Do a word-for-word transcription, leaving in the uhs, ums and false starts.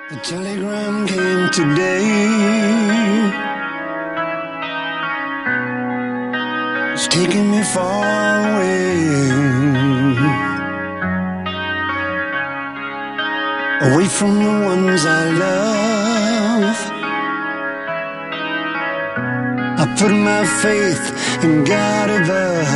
The telegram came today. It's taking me far away, away from the ones I love. I put my faith in God above.